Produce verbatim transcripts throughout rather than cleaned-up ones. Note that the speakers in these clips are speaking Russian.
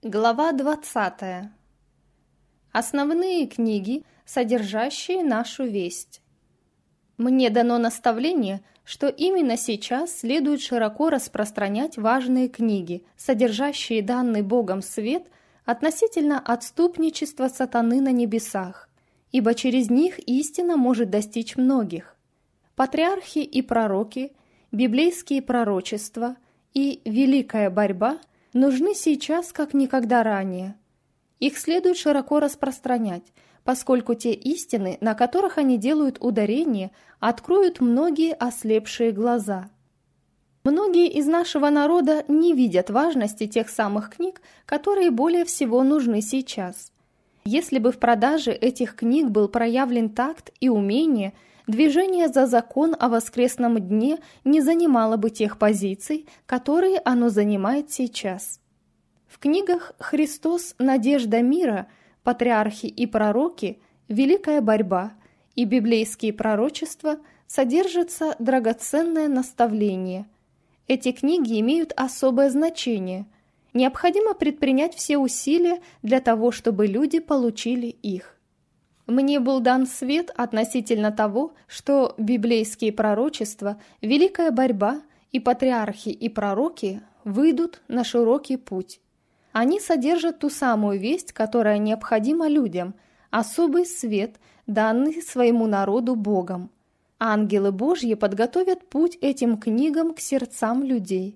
Глава двадцатая. Основные книги, содержащие нашу весть. Мне дано наставление, что именно сейчас следует широко распространять важные книги, содержащие данный Богом свет относительно отступничества сатаны на небесах, ибо через них истина может достичь многих. Патриархи и пророки, библейские пророчества и великая борьба нужны сейчас как никогда ранее. Их следует широко распространять, поскольку те истины, на которых они делают ударение, откроют многие ослепшие глаза. Многие из нашего народа не видят важности тех самых книг, которые более всего нужны сейчас. Если бы в продаже этих книг был проявлен такт и умение, движение за закон о воскресном дне не занимало бы тех позиций, которые оно занимает сейчас. В книгах «Христос. Надежда мира», «Патриархи и пророки», «Великая борьба» и «Библейские пророчества» содержится драгоценное наставление. Эти книги имеют особое значение. Необходимо предпринять все усилия для того, чтобы люди получили их. Мне был дан свет относительно того, что библейские пророчества, великая борьба и патриархи и пророки выйдут на широкий путь. Они содержат ту самую весть, которая необходима людям, особый свет, данный своему народу Богом. Ангелы Божьи подготовят путь этим книгам к сердцам людей.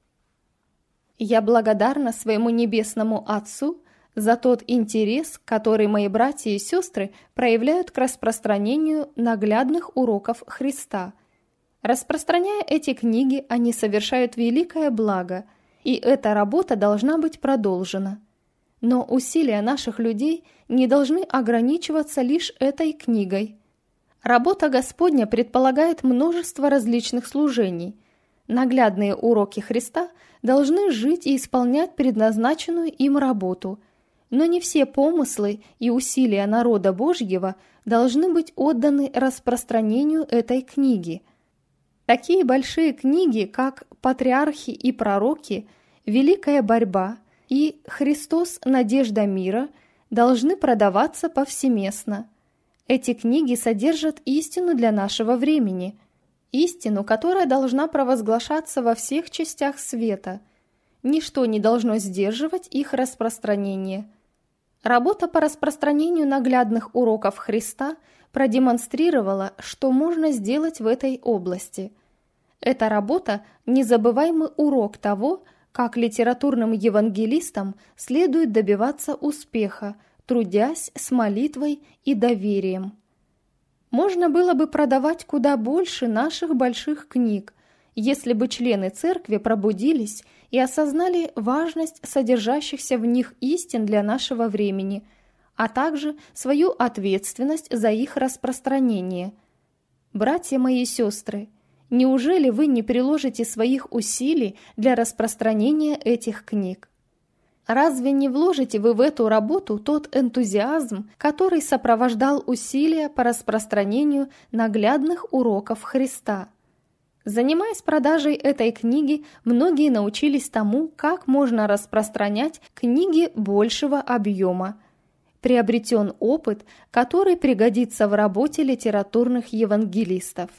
Я благодарна своему Небесному Отцу за тот интерес, который мои братья и сестры проявляют к распространению наглядных уроков Христа. Распространяя эти книги, они совершают великое благо, и эта работа должна быть продолжена. Но усилия наших людей не должны ограничиваться лишь этой книгой. Работа Господня предполагает множество различных служений. Наглядные уроки Христа должны жить и исполнять предназначенную им работу – но не все помыслы и усилия народа Божьего должны быть отданы распространению этой книги. Такие большие книги, как «Патриархи и пророки», «Великая борьба» и «Христос. Надежда мира» должны продаваться повсеместно. Эти книги содержат истину для нашего времени, истину, которая должна провозглашаться во всех частях света. Ничто не должно сдерживать их распространение. Работа по распространению наглядных уроков Христа продемонстрировала, что можно сделать в этой области. Эта работа – незабываемый урок того, как литературным евангелистам следует добиваться успеха, трудясь с молитвой и доверием. Можно было бы продавать куда больше наших больших книг, если бы члены церкви пробудились и осознали важность содержащихся в них истин для нашего времени, а также свою ответственность за их распространение. Братья мои и сестры, неужели вы не приложите своих усилий для распространения этих книг? Разве не вложите вы в эту работу тот энтузиазм, который сопровождал усилия по распространению наглядных уроков Христа? Занимаясь продажей этой книги, многие научились тому, как можно распространять книги большего объема. Приобретен опыт, который пригодится в работе литературных евангелистов.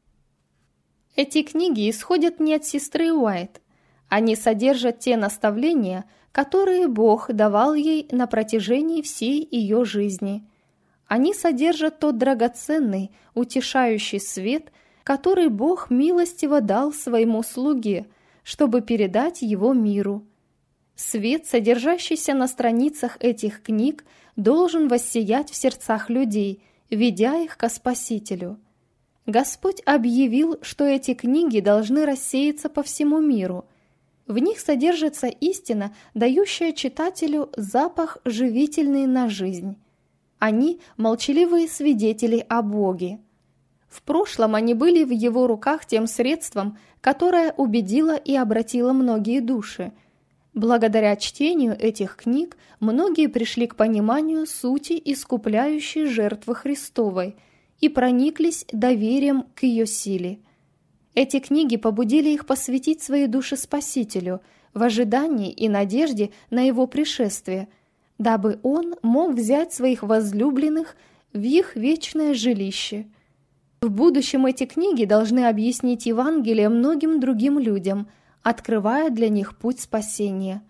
Эти книги исходят не от сестры Уайт. Они содержат те наставления, которые Бог давал ей на протяжении всей ее жизни. Они содержат тот драгоценный, утешающий свет, который Бог милостиво дал своему слуге, чтобы передать его миру. Свет, содержащийся на страницах этих книг, должен воссиять в сердцах людей, ведя их ко Спасителю. Господь объявил, что эти книги должны рассеяться по всему миру. В них содержится истина, дающая читателю запах живительный на жизнь. Они – молчаливые свидетели о Боге. В прошлом они были в его руках тем средством, которое убедило и обратило многие души. Благодаря чтению этих книг многие пришли к пониманию сути искупляющей жертвы Христовой и прониклись доверием к ее силе. Эти книги побудили их посвятить свои души Спасителю, в ожидании и надежде на его пришествие, дабы он мог взять своих возлюбленных в их вечное жилище. В будущем эти книги должны объяснить Евангелие многим другим людям, открывая для них путь спасения.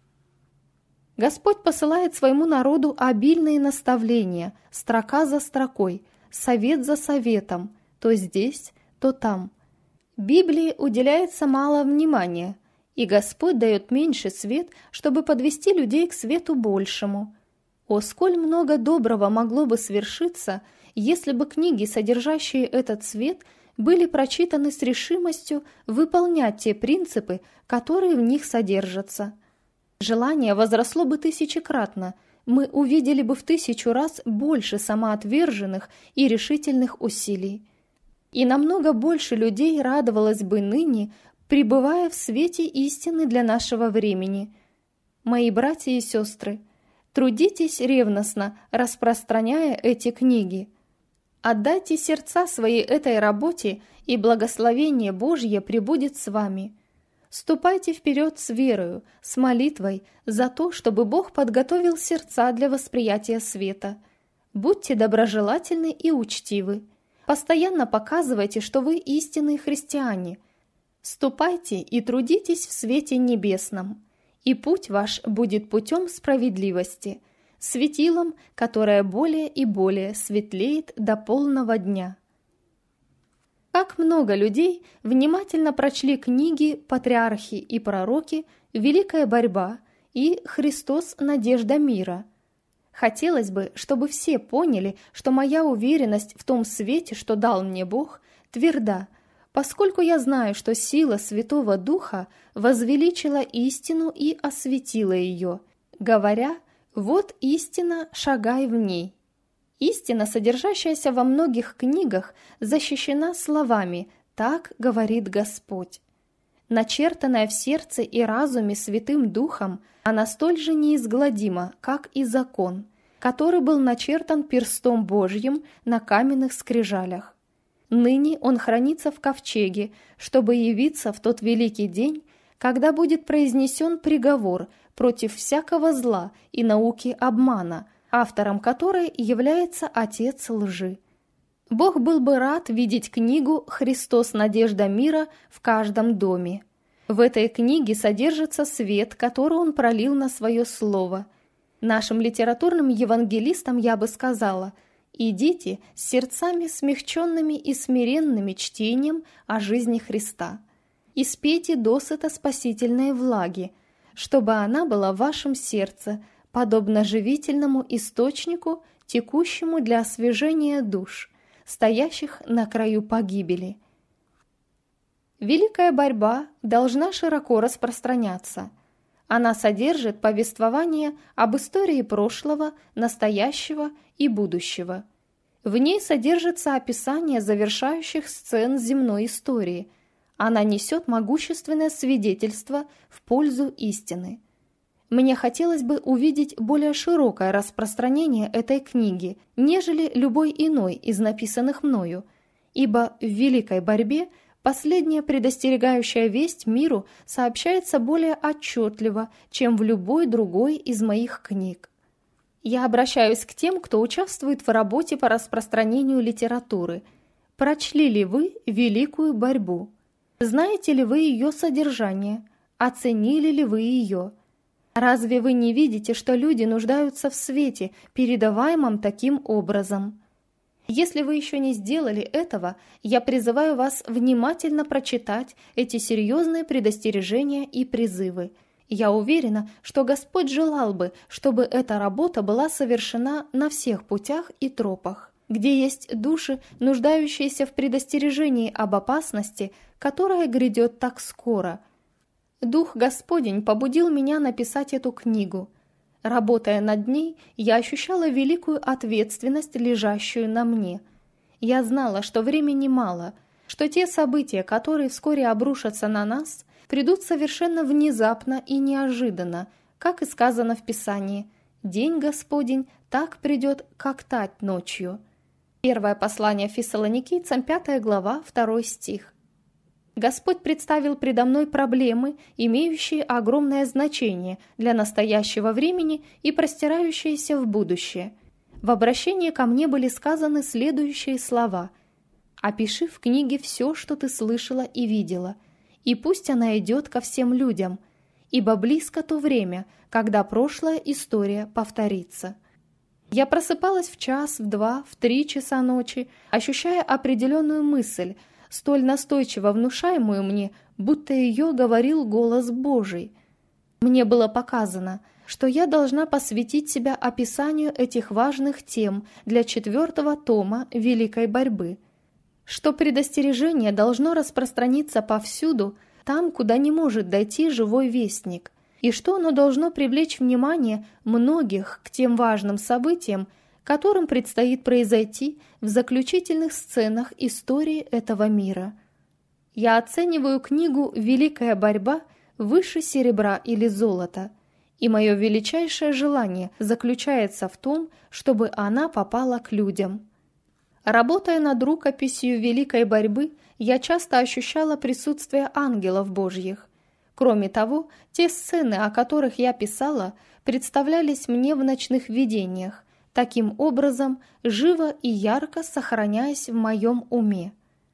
Господь посылает своему народу обильные наставления, строка за строкой, совет за советом, то здесь, то там. Библии уделяется мало внимания, и Господь дает меньше свет, чтобы подвести людей к свету большему. О, сколь много доброго могло бы свершиться, если бы книги, содержащие этот свет, были прочитаны с решимостью выполнять те принципы, которые в них содержатся. Желание возросло бы тысячекратно, мы увидели бы в тысячу раз больше самоотверженных и решительных усилий. И намного больше людей радовалось бы ныне, пребывая в свете истины для нашего времени. Мои братья и сестры, трудитесь ревностно, распространяя эти книги. Отдайте сердца свои этой работе, и благословение Божье пребудет с вами. Ступайте вперед с верою, с молитвой за то, чтобы Бог подготовил сердца для восприятия света. Будьте доброжелательны и учтивы. Постоянно показывайте, что вы истинные христиане. Ступайте и трудитесь в свете небесном, и путь ваш будет путем справедливости, светилом, которое более и более светлеет до полного дня. Как много людей внимательно прочли книги «Патриархи и пророки», «Великая борьба» и «Христос. Надежда мира». Хотелось бы, чтобы все поняли, что моя уверенность в том свете, что дал мне Бог, тверда, поскольку я знаю, что сила Святого Духа возвеличила истину и осветила ее, говоря: «Вот истина, шагай в ней». Истина, содержащаяся во многих книгах, защищена словами «Так говорит Господь». Начертанная в сердце и разуме Святым Духом, она столь же неизгладима, как и закон, который был начертан перстом Божьим на каменных скрижалях. Ныне он хранится в ковчеге, чтобы явиться в тот великий день, когда будет произнесен приговор против всякого зла и науки обмана, автором которой является отец лжи. Бог был бы рад видеть книгу «Христос. Надежда мира» в каждом доме. В этой книге содержится свет, который Он пролил на свое слово. Нашим литературным евангелистам я бы сказала: идите с сердцами смягченными и смиренными чтением о жизни Христа. И спейте досыта спасительной влаги, чтобы она была в вашем сердце, подобно живительному источнику, текущему для освежения душ, стоящих на краю погибели. Великая борьба должна широко распространяться. Она содержит повествование об истории прошлого, настоящего и будущего. В ней содержится описание завершающих сцен земной истории. Она несет могущественное свидетельство в пользу истины. Мне хотелось бы увидеть более широкое распространение этой книги, нежели любой иной из написанных мною, ибо в великой борьбе последняя предостерегающая весть миру сообщается более отчетливо, чем в любой другой из моих книг. Я обращаюсь к тем, кто участвует в работе по распространению литературы. Прочли ли вы «Великую борьбу»? Знаете ли вы ее содержание? Оценили ли вы ее? Разве вы не видите, что люди нуждаются в свете, передаваемом таким образом? Если вы еще не сделали этого, я призываю вас внимательно прочитать эти серьезные предостережения и призывы. Я уверена, что Господь желал бы, чтобы эта работа была совершена на всех путях и тропах, где есть души, нуждающиеся в предостережении об опасности, которая грядет так скоро. Дух Господень побудил меня написать эту книгу. Работая над ней, я ощущала великую ответственность, лежащую на мне. Я знала, что времени мало, что те события, которые вскоре обрушатся на нас, придут совершенно внезапно и неожиданно, как и сказано в Писании: «День Господень так придет, как тать ночью». Первое послание Фессалоникийцам, пятая глава, второй стих. Господь представил предо мной проблемы, имеющие огромное значение для настоящего времени и простирающиеся в будущее. В обращении ко мне были сказаны следующие слова: «Опиши в книге все, что ты слышала и видела, и пусть она идет ко всем людям, ибо близко то время, когда прошлая история повторится». Я просыпалась в час, в два, в три часа ночи, ощущая определенную мысль, столь настойчиво внушаемую мне, будто ее говорил голос Божий. Мне было показано, что я должна посвятить себя описанию этих важных тем для четвертого тома «Великой борьбы», что предостережение должно распространиться повсюду, там, куда не может дойти живой вестник, и что оно должно привлечь внимание многих к тем важным событиям, которым предстоит произойти в заключительных сценах истории этого мира. Я оцениваю книгу «Великая борьба» выше серебра или золота, и мое величайшее желание заключается в том, чтобы она попала к людям. Работая над рукописью «Великой борьбы», я часто ощущала присутствие ангелов Божьих. Кроме того, те сцены, о которых я писала, представлялись мне в ночных видениях, таким образом живо и ярко сохраняясь в моем уме.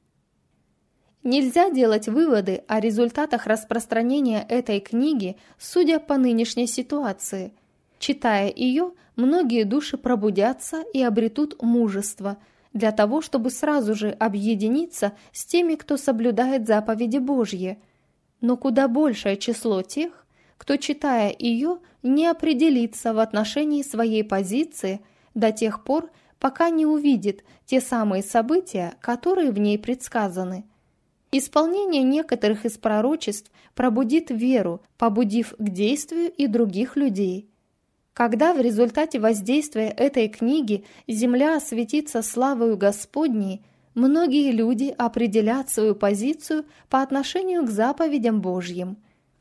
Нельзя делать выводы о результатах распространения этой книги, судя по нынешней ситуации. Читая ее, многие души пробудятся и обретут мужество для того, чтобы сразу же объединиться с теми, кто соблюдает заповеди Божьи. Но куда большее число тех, кто, читая ее, не определится в отношении своей позиции до тех пор, пока не увидит те самые события, которые в ней предсказаны. Исполнение некоторых из пророчеств пробудит веру, побудив к действию и других людей. Когда в результате воздействия этой книги земля осветится славою Господней, многие люди определят свою позицию по отношению к заповедям Божьим.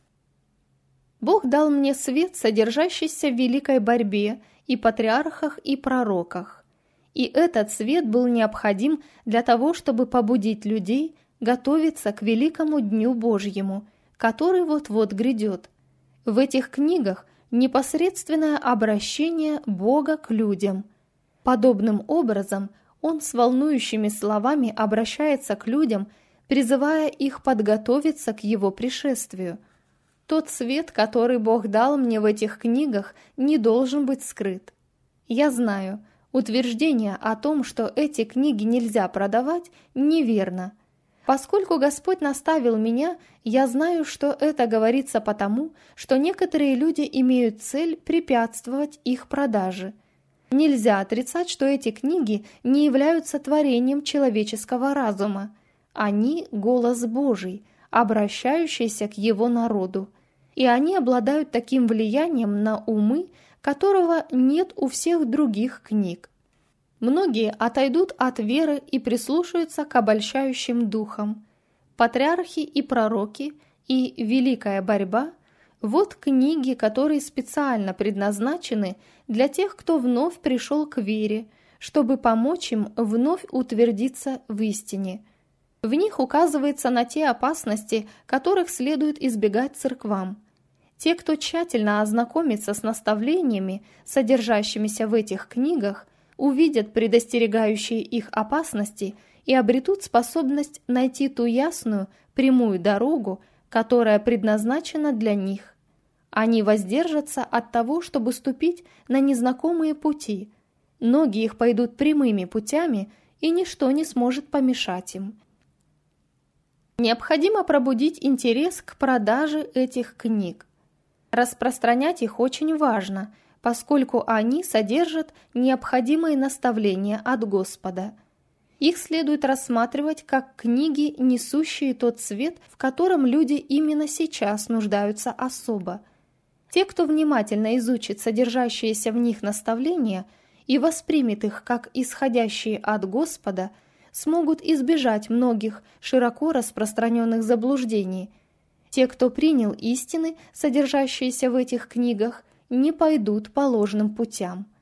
Бог дал мне свет, содержащийся в великой борьбе и патриархах и пророках. И этот свет был необходим для того, чтобы побудить людей готовиться к великому Дню Божьему, который вот-вот грядет. В этих книгах непосредственное обращение Бога к людям. Подобным образом Он с волнующими словами обращается к людям, призывая их подготовиться к Его пришествию. Тот свет, который Бог дал мне в этих книгах, не должен быть скрыт. Я знаю, утверждение о том, что эти книги нельзя продавать, неверно. Поскольку Господь наставил меня, я знаю, что это говорится потому, что некоторые люди имеют цель препятствовать их продаже. Нельзя отрицать, что эти книги не являются творением человеческого разума. Они – голос Божий, обращающийся к Его народу, и они обладают таким влиянием на умы, которого нет у всех других книг. Многие отойдут от веры и прислушаются к обольщающим духам. Патриархи и пророки и Великая борьба – вот книги, которые специально предназначены для тех, кто вновь пришел к вере, чтобы помочь им вновь утвердиться в истине. В них указывается на те опасности, которых следует избегать церквам. Те, кто тщательно ознакомится с наставлениями, содержащимися в этих книгах, увидят предостерегающие их опасности и обретут способность найти ту ясную, прямую дорогу, которая предназначена для них. Они воздержатся от того, чтобы ступить на незнакомые пути. Ноги их пойдут прямыми путями, и ничто не сможет помешать им. Необходимо пробудить интерес к продаже этих книг. Распространять их очень важно, поскольку они содержат необходимые наставления от Господа. Их следует рассматривать как книги, несущие тот свет, в котором люди именно сейчас нуждаются особо. Те, кто внимательно изучит содержащиеся в них наставления и воспримет их как исходящие от Господа, смогут избежать многих широко распространенных заблуждений. Те, кто принял истины, содержащиеся в этих книгах, не пойдут по ложным путям.